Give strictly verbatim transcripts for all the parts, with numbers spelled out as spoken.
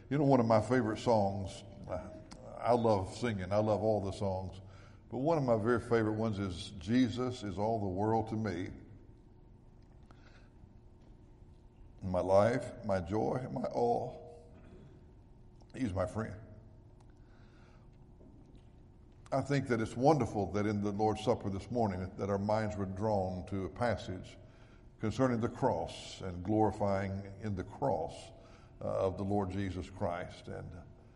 You know, one of my favorite songs, I love singing, I love all the songs, but one of my very favorite ones is Jesus is All the World to Me. My life, my joy, my all. He's my friend. I think that it's wonderful that in the Lord's Supper this morning that our minds were drawn to a passage concerning the cross and glorifying in the cross uh, of the Lord Jesus Christ and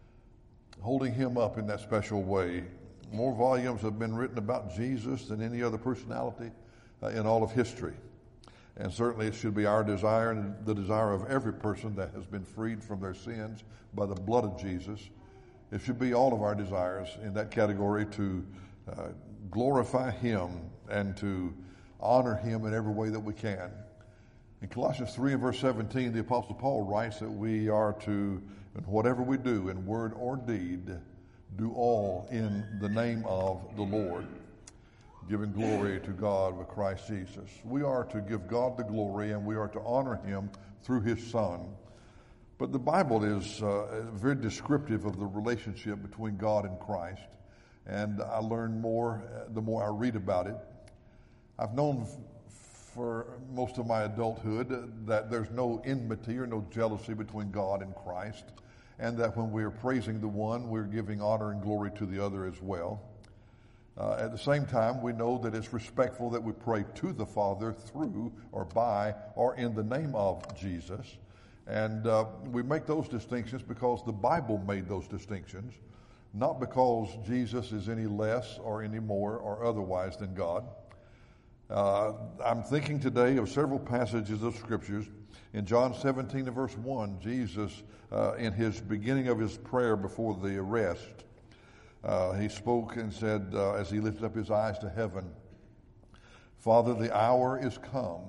holding him up in that special way. More volumes have been written about Jesus than any other personality uh, in all of history. And certainly it should be our desire and the desire of every person that has been freed from their sins by the blood of Jesus. It should be all of our desires in that category to uh, glorify him and to honor him in every way that we can. In Colossians three and verse seventeen, the Apostle Paul writes that we are to, in whatever we do, in word or deed, do all in the name of the Lord, giving glory to God with Christ Jesus. We are to give God the glory and we are to honor him through his Son. But the Bible is uh, very descriptive of the relationship between God and Christ. And I learn more uh, the more I read about it. I've known f- for most of my adulthood that there's no enmity or no jealousy between God and Christ, and that when we are praising the one, we're giving honor and glory to the other as well. Uh, at the same time, we know that it's respectful that we pray to the Father through or by or in the name of Jesus. And uh, we make those distinctions because the Bible made those distinctions, not because Jesus is any less or any more or otherwise than God. Uh, I'm thinking today of several passages of scriptures. In John seventeen and verse one, Jesus, uh, in his beginning of his prayer before the arrest, uh, he spoke and said, uh, as he lifted up his eyes to heaven, Father, the hour is come.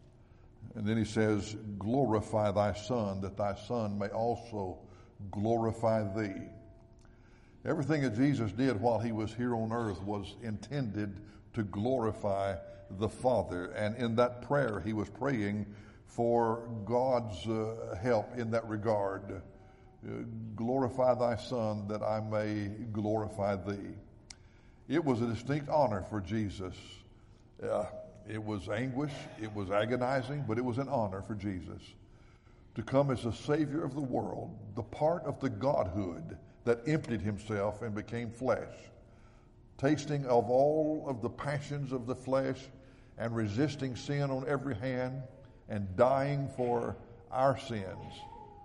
And then he says, glorify thy Son, that thy Son may also glorify thee. Everything that Jesus did while he was here on earth was intended to glorify the Father. And in that prayer, he was praying for God's uh, help in that regard. Uh, glorify thy Son, that I may glorify thee. It was a distinct honor for Jesus. Uh, It was anguish, it was agonizing, but it was an honor for Jesus to come as the Savior of the world, the part of the Godhood that emptied himself and became flesh, tasting of all of the passions of the flesh and resisting sin on every hand and dying for our sins.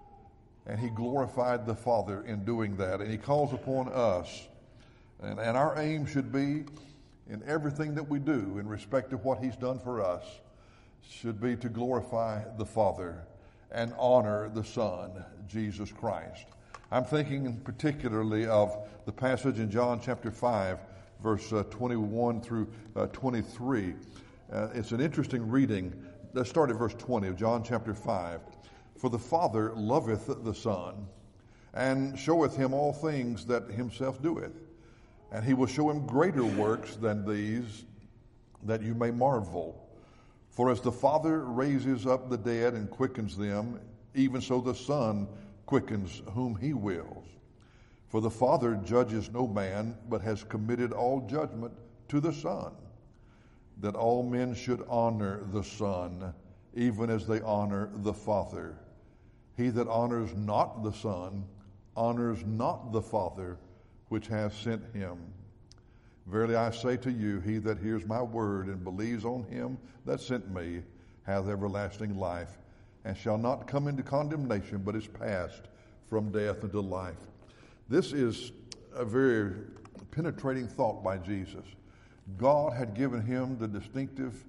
And he glorified the Father in doing that. And he calls upon us. And, and our aim should be, in everything that we do in respect to what he's done for us, should be to glorify the Father and honor the Son, Jesus Christ. I'm thinking particularly of the passage in John chapter five, verse uh, twenty-one through uh, twenty-three. Uh, it's an interesting reading. Let's start at verse twenty of John chapter five. For the Father loveth the Son, and showeth him all things that himself doeth. And he will show him greater works than these, that you may marvel. For as the Father raises up the dead and quickens them, even so the Son quickens whom he wills. For the Father judges no man, but has committed all judgment to the Son, that all men should honor the Son, even as they honor the Father. He that honors not the Son honors not the Father, which hath sent him. Verily I say to you, he that hears my word and believes on him that sent me hath everlasting life, and shall not come into condemnation, but is passed from death into life. This is a very penetrating thought by Jesus. God had given him the distinctive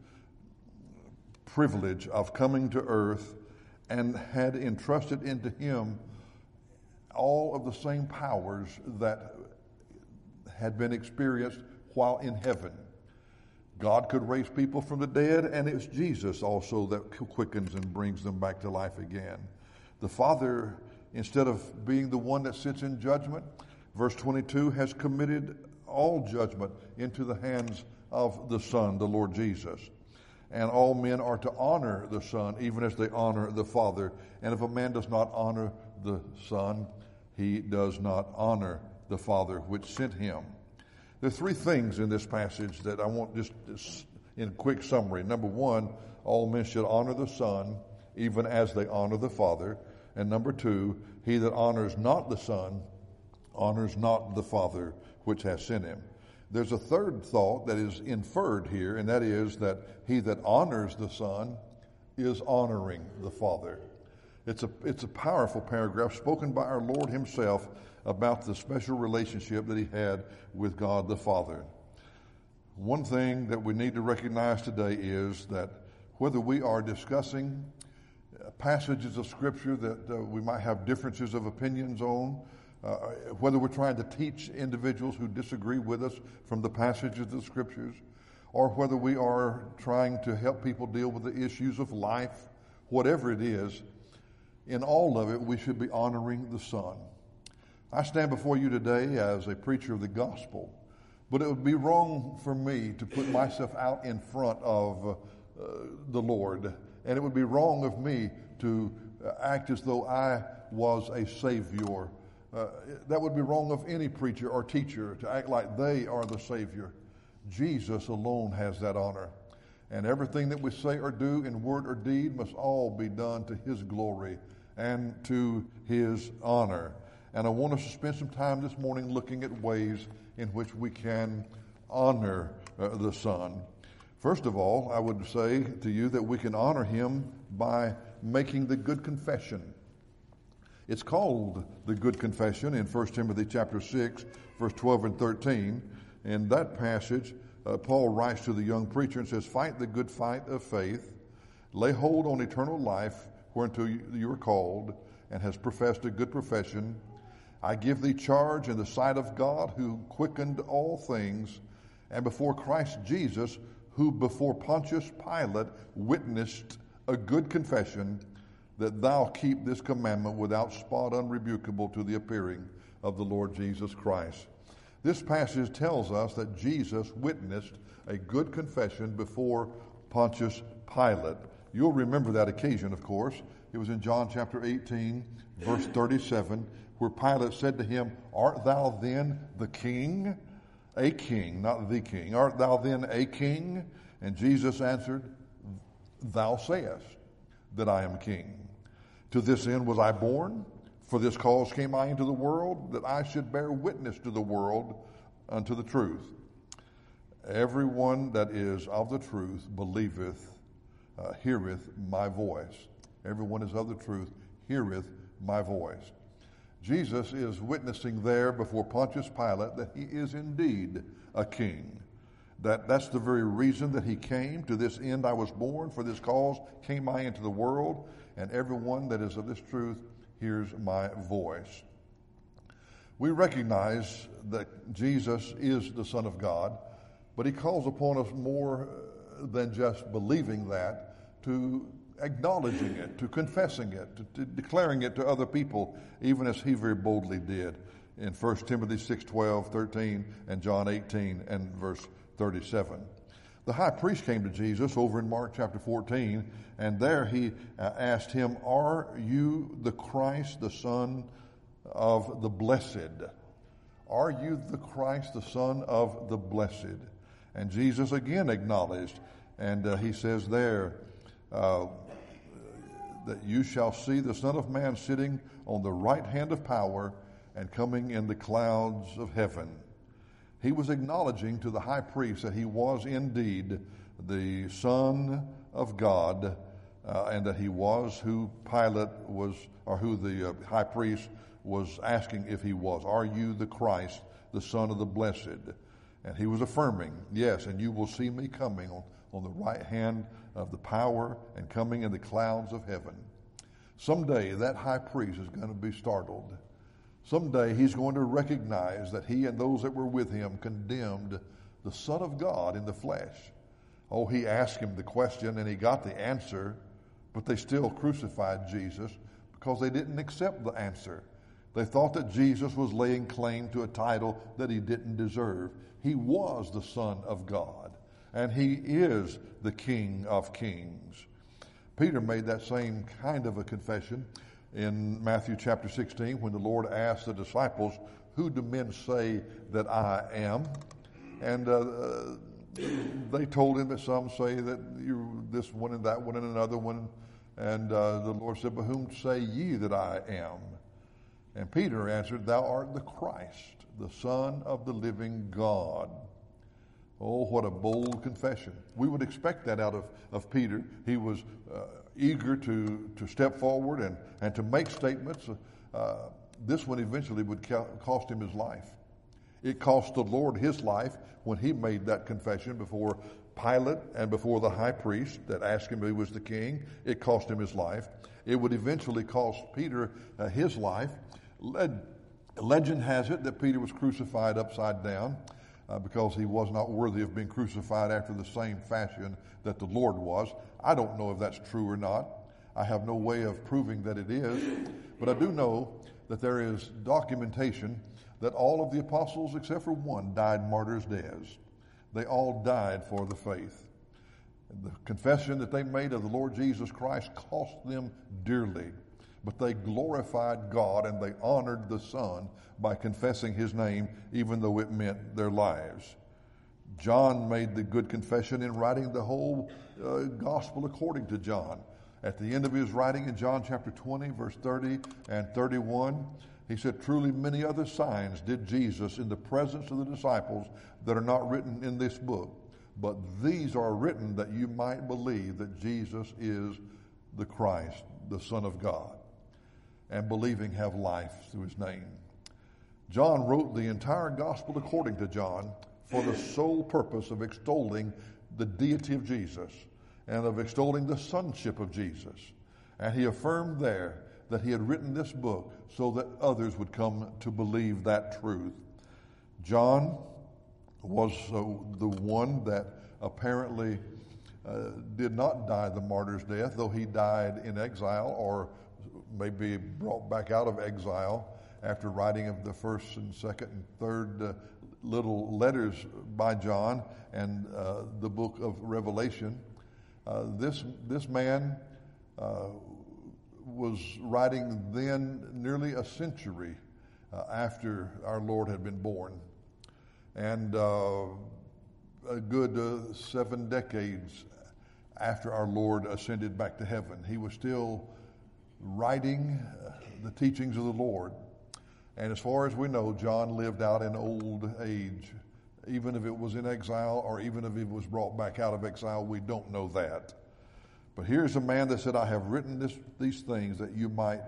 privilege of coming to earth and had entrusted into him all of the same powers that had been experienced while in heaven. God could raise people from the dead, and it's Jesus also that quickens and brings them back to life again. The Father, instead of being the one that sits in judgment, verse twenty-two, has committed all judgment into the hands of the Son, the Lord Jesus. And all men are to honor the Son, even as they honor the Father. And if a man does not honor the Son, he does not honor the Father which sent him. There are three things in this passage that I want just in quick summary. Number one, all men should honor the Son, even as they honor the Father. And number two, he that honors not the Son honors not the Father which has sent him. There's a third thought that is inferred here, and that is that he that honors the Son is honoring the Father. It's a, it's a powerful paragraph spoken by our Lord himself about the special relationship that he had with God the Father. One thing that we need to recognize today is that whether we are discussing passages of Scripture that uh, we might have differences of opinions on, uh, whether we're trying to teach individuals who disagree with us from the passages of the Scriptures, or whether we are trying to help people deal with the issues of life, whatever it is, in all of it, we should be honoring the Son. I stand before you today as a preacher of the gospel, but it would be wrong for me to put myself out in front of uh, the Lord, and it would be wrong of me to act as though I was a Savior. Uh, that would be wrong of any preacher or teacher to act like they are the Savior. Jesus alone has that honor. And everything that we say or do in word or deed must all be done to his glory and to his honor. And I want us to spend some time this morning looking at ways in which we can honor uh, the Son. First of all, I would say to you that we can honor him by making the good confession. It's called the good confession in First Timothy chapter six, verse twelve and thirteen. In that passage, uh, Paul writes to the young preacher and says, "Fight the good fight of faith, lay hold on eternal life, whereunto you are called, and has professed a good profession. I give thee charge in the sight of God, who quickened all things, and before Christ Jesus, who before Pontius Pilate witnessed a good confession, that thou keep this commandment without spot, unrebukable, to the appearing of the Lord Jesus Christ." This passage tells us that Jesus witnessed a good confession before Pontius Pilate. You'll remember that occasion, of course. It was in John chapter eighteen, verse thirty-seven, where Pilate said to him, "Art thou then the king?" A king, not the king. "Art thou then a king?" And Jesus answered, "Thou sayest that I am king. To this end was I born, for this cause came I into the world, that I should bear witness to the world unto the truth. Everyone that is of the truth believeth, uh, heareth my voice." Everyone is of the truth, heareth my voice. Jesus is witnessing there before Pontius Pilate that he is indeed a king. That that's the very reason that he came. To this end I was born, for this cause came I into the world, and everyone that is of this truth hears my voice. We recognize that Jesus is the Son of God, but he calls upon us more than just believing that, to acknowledging it, to confessing it, to, to declaring it to other people, even as he very boldly did in First Timothy six, twelve, thirteen, and John eighteen and verse thirty-seven. The high priest came to Jesus over in Mark chapter fourteen, and there he uh, asked him, "Are you the Christ, the Son of the Blessed?" Are you the Christ, the Son of the Blessed? And Jesus again acknowledged, and uh, he says there, uh, that you shall see the Son of Man sitting on the right hand of power and coming in the clouds of heaven. He was acknowledging to the high priest that he was indeed the Son of God, uh, and that he was who Pilate was, or who the uh, high priest was asking if he was. Are you the Christ, the Son of the Blessed? And he was affirming, yes, and you will see me coming on, on the right hand of the power and coming in the clouds of heaven. Someday that high priest is going to be startled. Someday he's going to recognize that he and those that were with him condemned the Son of God in the flesh. Oh, he asked him the question and he got the answer, but they still crucified Jesus because they didn't accept the answer. They thought that Jesus was laying claim to a title that he didn't deserve. He was the Son of God, and he is the King of Kings. Peter made that same kind of a confession in Matthew chapter sixteen when the Lord asked the disciples, "Who do men say that I am?" And uh, they told him that some say that you're this one and that one and another one. And uh, the Lord said, "But whom say ye that I am?" And Peter answered, "Thou art the Christ, the Son of the living God." Oh, what a bold confession. We would expect that out of, of Peter. He was uh, eager to, to step forward and, and to make statements. Uh, this one eventually would ca- cost him his life. It cost the Lord his life when he made that confession before Pilate and before the high priest that asked him if he was the king. It cost him his life. It would eventually cost Peter uh, his life. Le- legend has it that Peter was crucified upside down uh, because he was not worthy of being crucified after the same fashion that the Lord was. I don't know if that's true or not. I have no way of proving that it is. But I do know that there is documentation that all of the apostles, except for one, died martyrs' deaths. They all died for the faith. The confession that they made of the Lord Jesus Christ cost them dearly, but they glorified God and they honored the Son by confessing his name, even though it meant their lives. John made the good confession in writing the whole uh, gospel according to John. At the end of his writing in John chapter twenty, verse thirty and thirty-one, he said, "Truly many other signs did Jesus in the presence of the disciples that are not written in this book. But these are written that you might believe that Jesus is the Christ, the Son of God, and believing have life through his name." John wrote the entire gospel according to John for the sole purpose of extolling the deity of Jesus and of extolling the sonship of Jesus. And he affirmed there that he had written this book so that others would come to believe that truth. John was uh, the one that apparently uh, did not die the martyr's death, though he died in exile or maybe brought back out of exile after writing of the first and second and third uh, little letters by John and uh, the book of Revelation. Uh, this, this man uh, was writing then nearly a century uh, after our Lord had been born. And uh, a good uh, seven decades after our Lord ascended back to heaven, he was still writing uh, the teachings of the Lord. And as far as we know, John lived out in old age. Even if it was in exile or even if he was brought back out of exile, we don't know that. But here's a man that said, "I have written this, these things that you might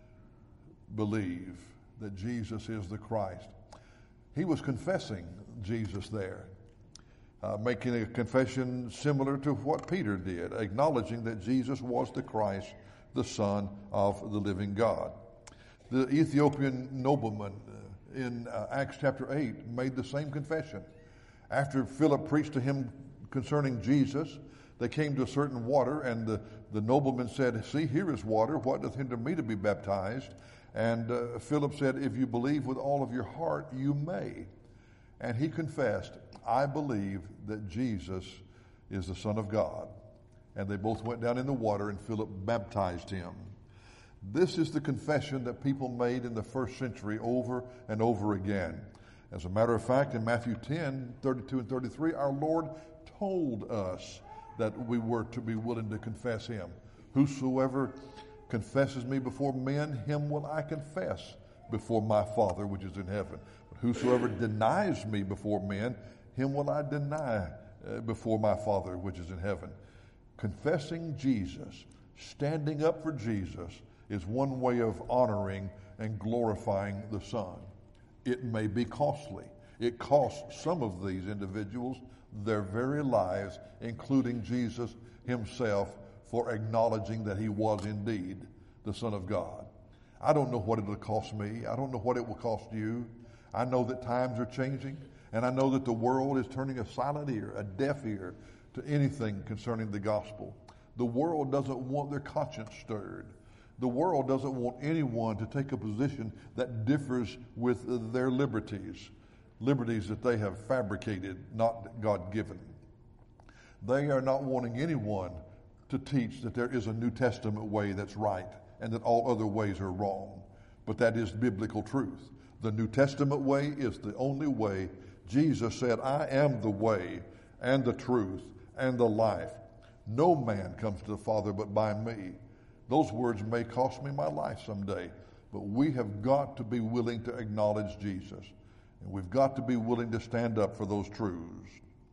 believe that Jesus is the Christ." He was confessing Jesus there, uh, making a confession similar to what Peter did, acknowledging that Jesus was the Christ, the Son of the living God. The Ethiopian nobleman in uh, Acts chapter eight made the same confession. After Philip preached to him concerning Jesus, they came to a certain water, and the, the nobleman said, "See, here is water. What doth hinder me to be baptized?" And uh, Philip said, "If you believe with all of your heart, you may." And he confessed, "I believe that Jesus is the Son of God." And they both went down in the water, and Philip baptized him. This is the confession that people made in the first century over and over again. As a matter of fact, in Matthew ten, thirty-two and thirty-three, our Lord told us that we were to be willing to confess him. "Whosoever confesses me before men, him will I confess before my Father which is in heaven. But whosoever denies me before men, him will I deny uh, before my Father which is in heaven." Confessing Jesus, standing up for Jesus, is one way of honoring and glorifying the Son. It may be costly. It cost some of these individuals their very lives, including Jesus himself, for acknowledging that he was indeed the Son of God. I don't know what it'll cost me. I don't know what it will cost you. I know that times are changing, and I know that the world is turning a silent ear, a deaf ear, to anything concerning the gospel. The world doesn't want their conscience stirred. The world doesn't want anyone to take a position that differs with their liberties, liberties that they have fabricated, not God-given. They are not wanting anyone to teach that there is a New Testament way that's right and that all other ways are wrong. But that is biblical truth. The New Testament way is the only way. Jesus said, I am the way and the truth and the life. No man comes to the Father but by me. Those words may cost me my life someday, but we have got to be willing to acknowledge Jesus. And we've got to be willing to stand up for those truths.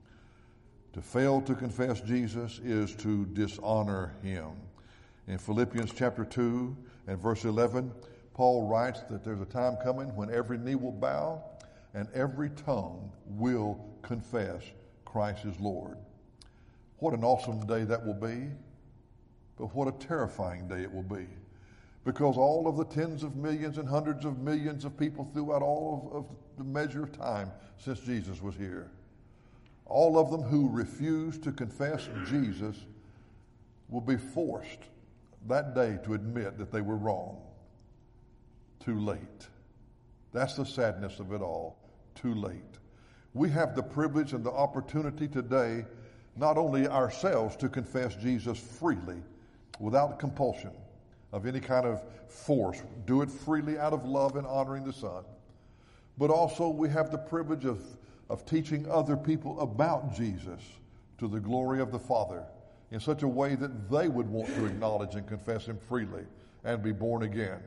To fail to confess Jesus is to dishonor him. In Philippians chapter two and verse eleven, Paul writes that there's a time coming when every knee will bow and every tongue will confess Christ is Lord. What an awesome day that will be, but what a terrifying day it will be. Because all of the tens of millions and hundreds of millions of people throughout all of, of the measure of time since Jesus was here, all of them who refuse to confess Jesus will be forced that day to admit that they were wrong. Too late. That's the sadness of it all. Too late. We have the privilege and the opportunity today, not only ourselves to confess Jesus freely, without compulsion of any kind of force, do it freely out of love and honoring the Son, but also we have the privilege of, of teaching other people about Jesus to the glory of the Father in such a way that they would want to acknowledge and confess him freely and be born again.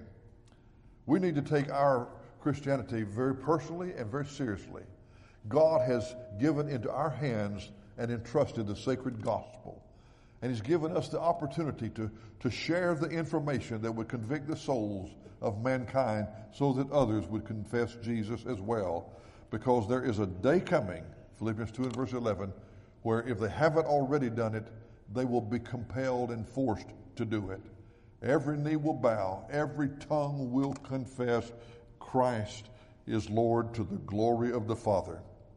We need to take our Christianity very personally and very seriously. God has given into our hands and entrusted the sacred gospel. And he's given us the opportunity to, to share the information that would convict the souls of mankind so that others would confess Jesus as well. Because there is a day coming, Philippians two and verse eleven, where if they haven't already done it, they will be compelled and forced to do it. Every knee will bow, every tongue will confess Christ is Lord to the glory of the Father.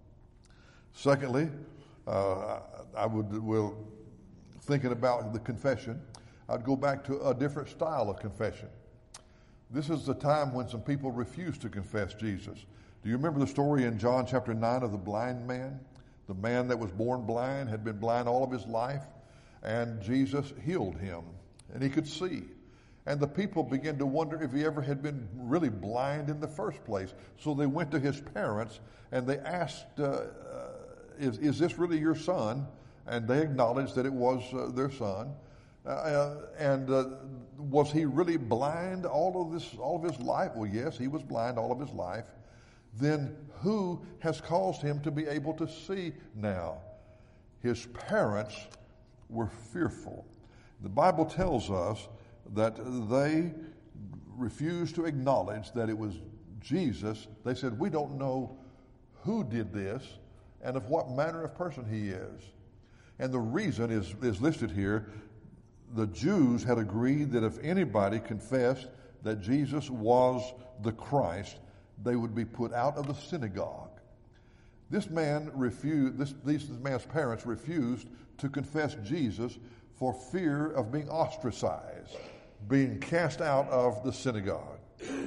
Secondly, uh, I would will thinking about the confession, I'd go back to a different style of confession. This is the time when some people refuse to confess Jesus. Do you remember the story in John chapter nine of the blind man? The man that was born blind, had been blind all of his life, and Jesus healed him, and he could see. And the people began to wonder if he ever had been really blind in the first place. So they went to his parents, and they asked, uh, uh, is, is this really your son? And they acknowledged that it was uh, their son. Uh, and uh, was he really blind all of this, all of his life? Well, yes, he was blind all of his life. Then who has caused him to be able to see now? His parents were fearful. The Bible tells us that they refused to acknowledge that it was Jesus. They said, we don't know who did this and of what manner of person he is. And the reason is, is listed here. The Jews had agreed that if anybody confessed that Jesus was the Christ, they would be put out of the synagogue. This man refused, this, this man's parents refused to confess Jesus for fear of being ostracized, being cast out of the synagogue.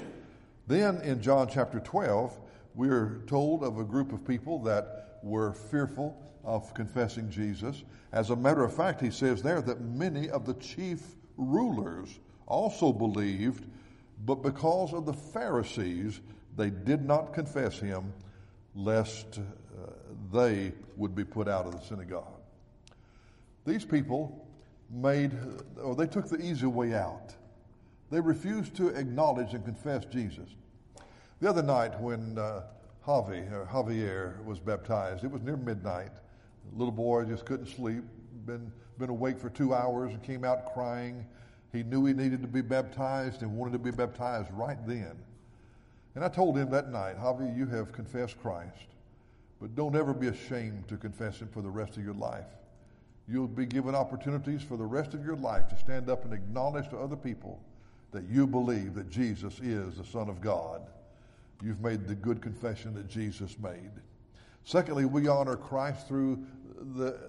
Then in John chapter twelve, we are told of a group of people that were fearful of confessing Jesus. As a matter of fact, he says there that many of the chief rulers also believed, but because of the Pharisees, they did not confess him, lest uh, they would be put out of the synagogue. These people made, or they took the easy way out. They refused to acknowledge and confess Jesus. The other night when uh, Javi, or Javier was baptized, it was near midnight. The little boy just couldn't sleep, been, been awake for two hours and came out crying. He knew he needed to be baptized and wanted to be baptized right then. And I told him that night, Javi, you have confessed Christ, but don't ever be ashamed to confess him for the rest of your life. You'll be given opportunities for the rest of your life to stand up and acknowledge to other people that you believe that Jesus is the Son of God. You've made the good confession that Jesus made. Secondly, we honor Christ through the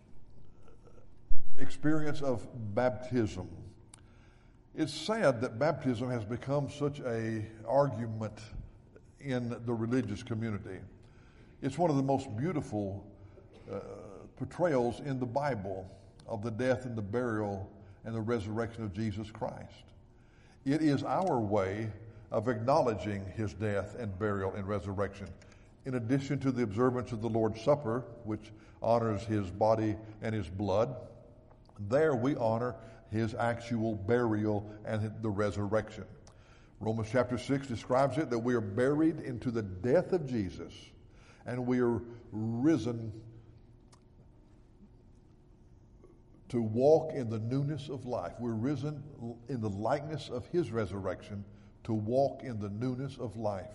experience of baptism. It's sad that baptism has become such an argument in the religious community. It's one of the most beautiful uh, portrayals in the Bible of the death and the burial and the resurrection of Jesus Christ. It is our way of acknowledging his death and burial and resurrection. In addition to the observance of the Lord's Supper, which honors his body and his blood, there we honor his actual burial and the resurrection. Romans chapter six describes it that we are buried into the death of Jesus and we are risen to walk in the newness of life. We're risen in the likeness of his resurrection to walk in the newness of life.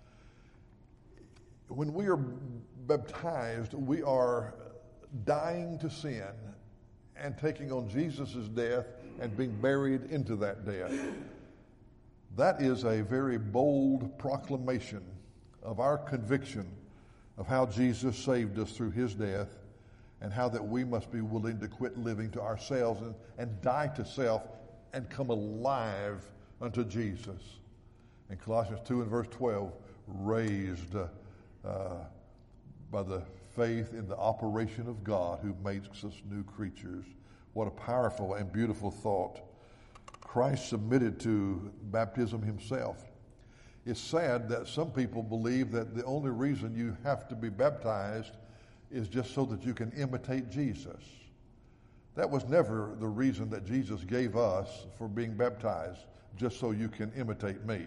When we are baptized, we are dying to sin and taking on Jesus' death and being buried into that death. That is a very bold proclamation of our conviction of how Jesus saved us through his death and how that we must be willing to quit living to ourselves and, and die to self and come alive unto Jesus. In Colossians two and verse twelve, raised uh, uh, by the faith in the operation of God who makes us new creatures. What a powerful and beautiful thought. Christ submitted to baptism himself. It's sad that some people believe that the only reason you have to be baptized is just so that you can imitate Jesus. That was never the reason that Jesus gave us for being baptized, just so you can imitate me.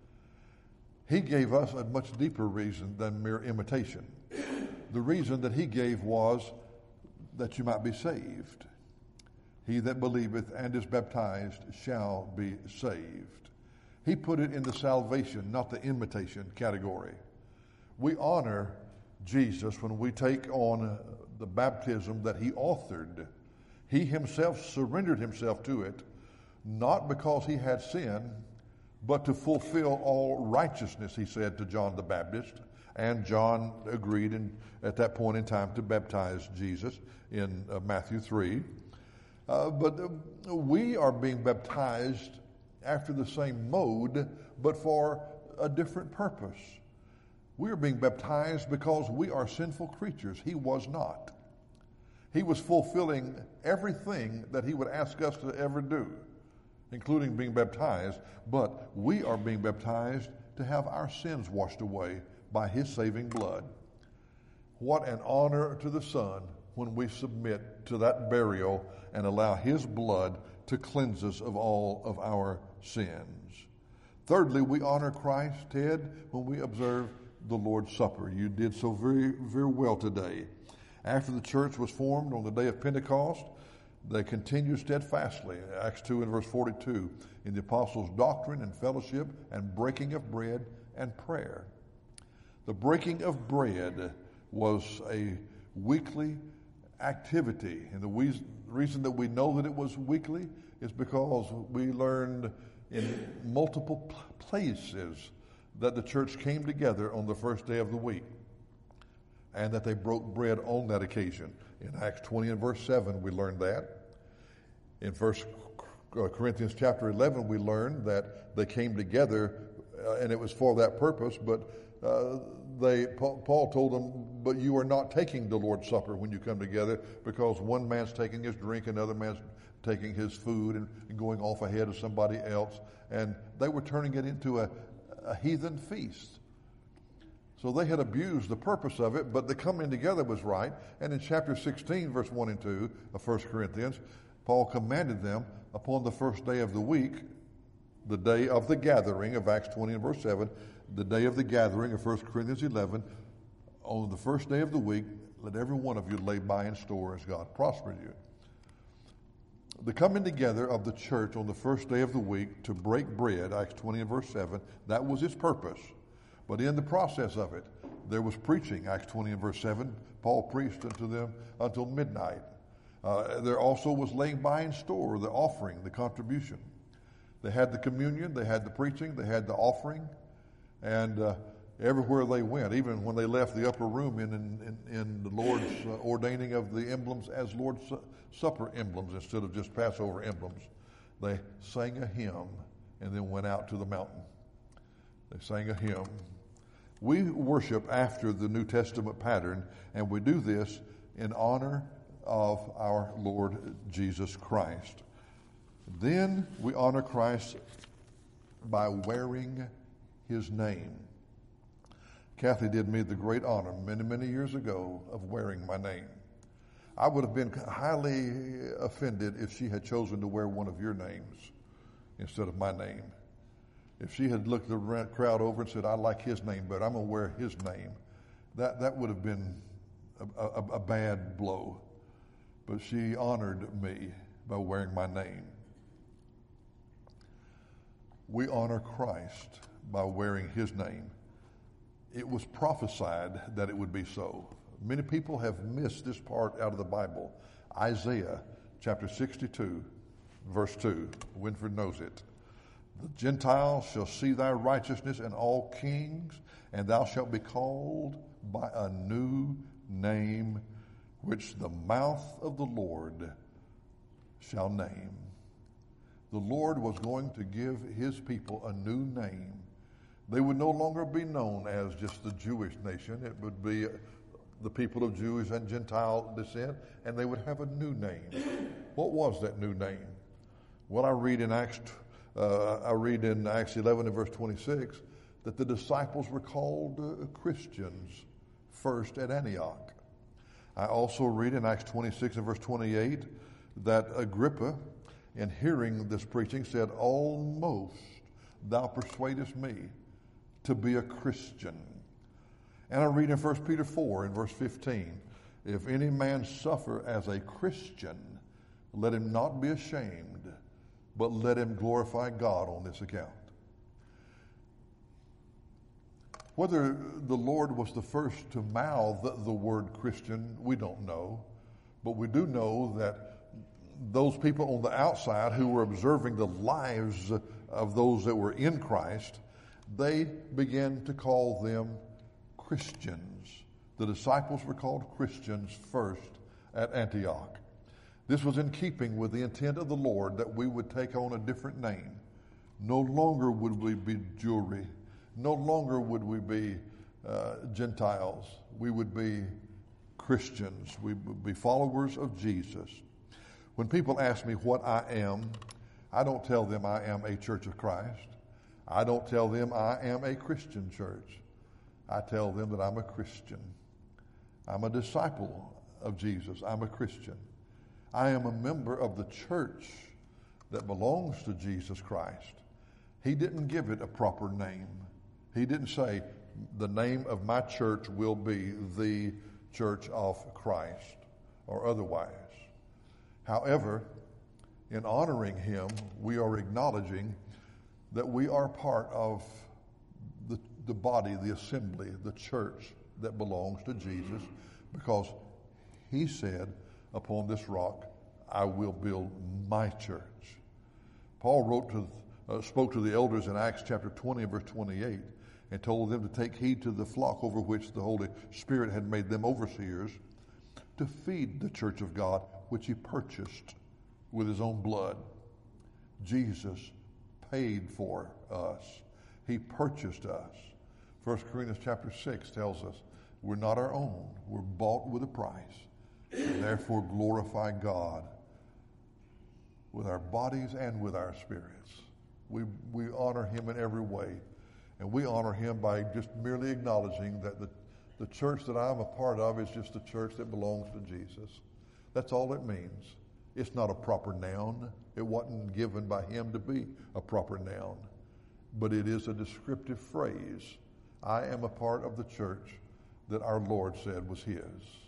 He gave us a much deeper reason than mere imitation. The reason that he gave was that you might be saved. He that believeth and is baptized shall be saved. He put it in the salvation, not the imitation category. We honor Jesus when we take on the baptism that he authored. He himself surrendered himself to it, not because he had sin, but to fulfill all righteousness, he said to John the Baptist. And John agreed in, at that point in time to baptize Jesus in uh, Matthew three. Uh, but uh, we are being baptized after the same mode, but for a different purpose. We are being baptized because we are sinful creatures. He was not. He was fulfilling everything that he would ask us to ever do, including being baptized, but we are being baptized to have our sins washed away by his saving blood. What an honor to the Son when we submit to that burial and allow his blood to cleanse us of all of our sins. Thirdly, we honor Christ, Ted, when we observe the Lord's Supper. You did so very, very well today. After the church was formed on the day of Pentecost, they continued steadfastly, Acts two and verse forty-two, in the apostles' doctrine and fellowship and breaking of bread and prayer. The breaking of bread was a weekly activity, and the we, reason that we know that it was weekly is because we learned in multiple places that the church came together on the first day of the week and that they broke bread on that occasion. In Acts twenty and verse seven, we learned that. In First Corinthians chapter eleven, we learned that they came together uh, and it was for that purpose, but uh, they Paul told them, but you are not taking the Lord's Supper when you come together, because one man's taking his drink, another man's taking his food and, and going off ahead of somebody else, and they were turning it into a, a heathen feast. So they had abused the purpose of it, but the coming together was right. And in chapter sixteen, verse one and two of First Corinthians, Paul commanded them upon the first day of the week, the day of the gathering of Acts twenty and verse seven, the day of the gathering of First Corinthians eleven, on the first day of the week, let every one of you lay by in store as God prospered you. The coming together of the church on the first day of the week to break bread, Acts twenty and verse seven, that was its purpose. But in the process of it, there was preaching, Acts twenty and verse seven. Paul preached unto them until midnight. Uh, there also was laying by in store the offering, the contribution. They had the communion, they had the preaching, they had the offering, and uh, everywhere they went, even when they left the upper room in, in, in the Lord's uh, ordaining of the emblems as Lord's Su- Supper emblems instead of just Passover emblems, they sang a hymn and then went out to the mountain. They sang a hymn. We worship after the New Testament pattern, and we do this in honor of our Lord Jesus Christ. Then we honor Christ by wearing his name. Kathy did me the great honor many, many years ago of wearing my name. I would have been highly offended if she had chosen to wear one of your names instead of my name. If she had looked the crowd over and said, I like his name, but I'm going to wear his name, that, that would have been a, a, a bad blow. But she honored me by wearing my name. We honor Christ by wearing his name. It was prophesied that it would be so. Many people have missed this part out of the Bible. Isaiah chapter sixty-two, verse two. Winford knows it. The Gentiles shall see thy righteousness, and all kings, and thou shalt be called by a new name, which the mouth of the Lord shall name. The Lord was going to give his people a new name. They would no longer be known as just the Jewish nation. It would be the people of Jewish and Gentile descent, and they would have a new name. What was that new name? Well, I read in Acts, uh, I read in Acts eleven and verse twenty-six that the disciples were called uh, Christians first at Antioch. I also read in Acts twenty-six and verse twenty-eight that Agrippa, in hearing this preaching, said, almost thou persuadest me to be a Christian. And I read in First Peter four in verse fifteen, if any man suffer as a Christian, let him not be ashamed, but let him glorify God on this account. Whether the Lord was the first to mouth the word Christian, we don't know. But we do know that those people on the outside who were observing the lives of those that were in Christ, they began to call them Christians. The disciples were called Christians first at Antioch. This was in keeping with the intent of the Lord that we would take on a different name. No longer would we be Jewry. No longer would we be uh, Gentiles. We would be Christians. We would be followers of Jesus. When people ask me what I am, I don't tell them I am a Church of Christ. I don't tell them I am a Christian church. I tell them that I'm a Christian. I'm a disciple of Jesus. I'm a Christian. I am a member of the church that belongs to Jesus Christ. He didn't give it a proper name. He didn't say the name of my church will be the Church of Christ or otherwise. However, in honoring him, we are acknowledging that we are part of the, the body, the assembly, the church that belongs to Jesus, because he said, upon this rock, I will build my church. Paul wrote to, uh, spoke to the elders in Acts chapter twenty, verse twenty-eight, and told them to take heed to the flock over which the Holy Spirit had made them overseers, to feed the church of God, which he purchased with his own blood. Jesus paid for us. He purchased us. First Corinthians chapter six tells us we're not our own. We're bought with a price. And therefore glorify God with our bodies and with our spirits. We, we honor him in every way. And we honor him by just merely acknowledging that the, the church that I'm a part of is just a church that belongs to Jesus. That's all it means. It's not a proper noun. It wasn't given by him to be a proper noun. But it is a descriptive phrase. I am a part of the church that our Lord said was his.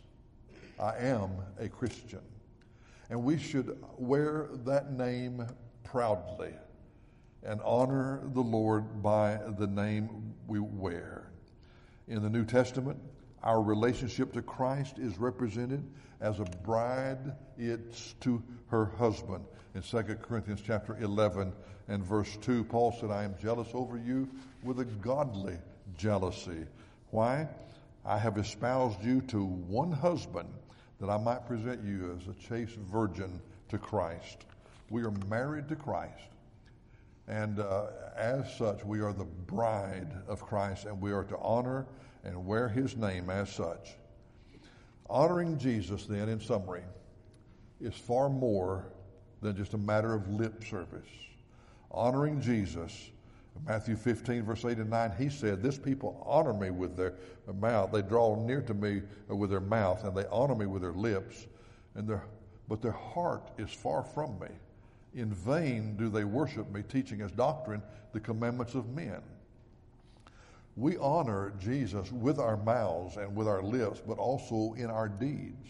I am a Christian. And we should wear that name proudly and honor the Lord by the name we wear. In the New Testament, our relationship to Christ is represented as a bride is to her husband. In Second Corinthians chapter eleven and verse two, Paul said, I am jealous over you with a godly jealousy. Why? I have espoused you to one husband, that I might present you as a chaste virgin to Christ. We are married to Christ. And uh, as such, we are the bride of Christ, and we are to honor and wear his name as such. Honoring Jesus, then, in summary, is far more than just a matter of lip service. Honoring Jesus Matthew fifteen, verse eight and nine, he said, this people honor me with their mouth. They draw near to me with their mouth, and they honor me with their lips, and their, but their heart is far from me. In vain do they worship me, teaching as doctrine the commandments of men. We honor Jesus with our mouths and with our lips, but also in our deeds.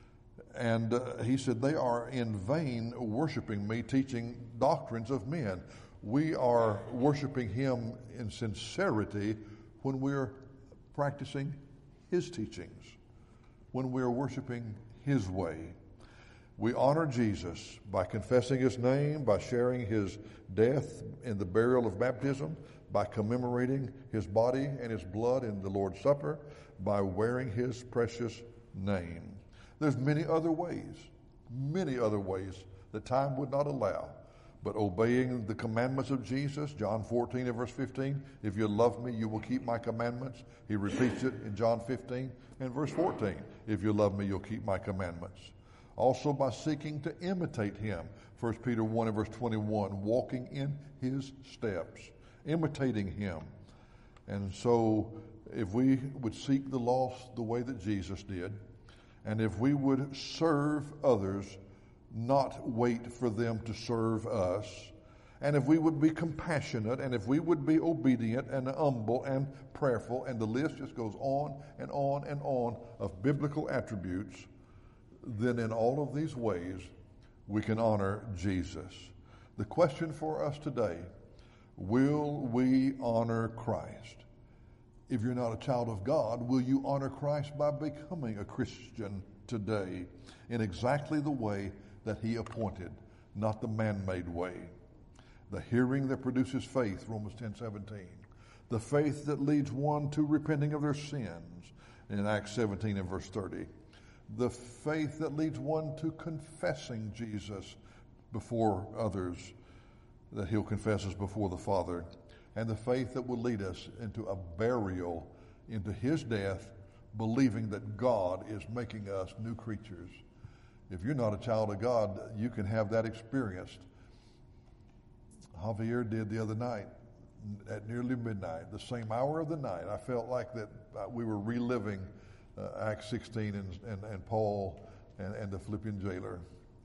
And uh, he said, they are in vain worshiping me, teaching doctrines of men. We are worshiping him in sincerity when we're practicing his teachings, when we're worshiping his way. We honor Jesus by confessing his name, by sharing his death in the burial of baptism, by commemorating his body and his blood in the Lord's Supper, by wearing his precious name. There's many other ways, many other ways that time would not allow. But obeying the commandments of Jesus, John fourteen and verse fifteen, if you love me, you will keep my commandments. He repeats it in John fifteen and verse fourteen, if you love me, you'll keep my commandments. Also by seeking to imitate him, First Peter one and verse twenty-one, walking in his steps, imitating him. And so if we would seek the lost the way that Jesus did, and if we would serve others, not wait for them to serve us, and if we would be compassionate, and if we would be obedient and humble and prayerful, and the list just goes on and on and on of biblical attributes, then in all of these ways we can honor Jesus. The question for us today, will we honor Christ? If you're not a child of God, will you honor Christ by becoming a Christian today in exactly the way that he appointed, not the man-made way? The hearing that produces faith, Romans ten seventeen. The faith that leads one to repenting of their sins, in Acts seventeen and verse thirty. The faith that leads one to confessing Jesus before others, that he'll confess us before the Father. And the faith that will lead us into a burial, into his death, believing that God is making us new creatures. If you're not a child of God, you can have that experienced. Javier did the other night at nearly midnight, the same hour of the night. I felt like that we were reliving uh, Acts sixteen and, and, and Paul and, and the Philippian jailer.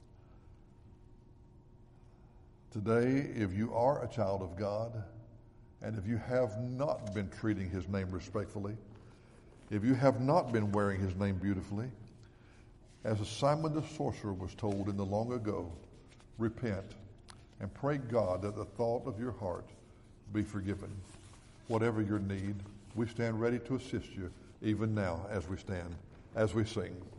Today, if you are a child of God, and if you have not been treating his name respectfully, if you have not been wearing his name beautifully, as Simon the sorcerer was told in the long ago, repent and pray God that the thought of your heart be forgiven. Whatever your need, we stand ready to assist you even now as we stand, as we sing.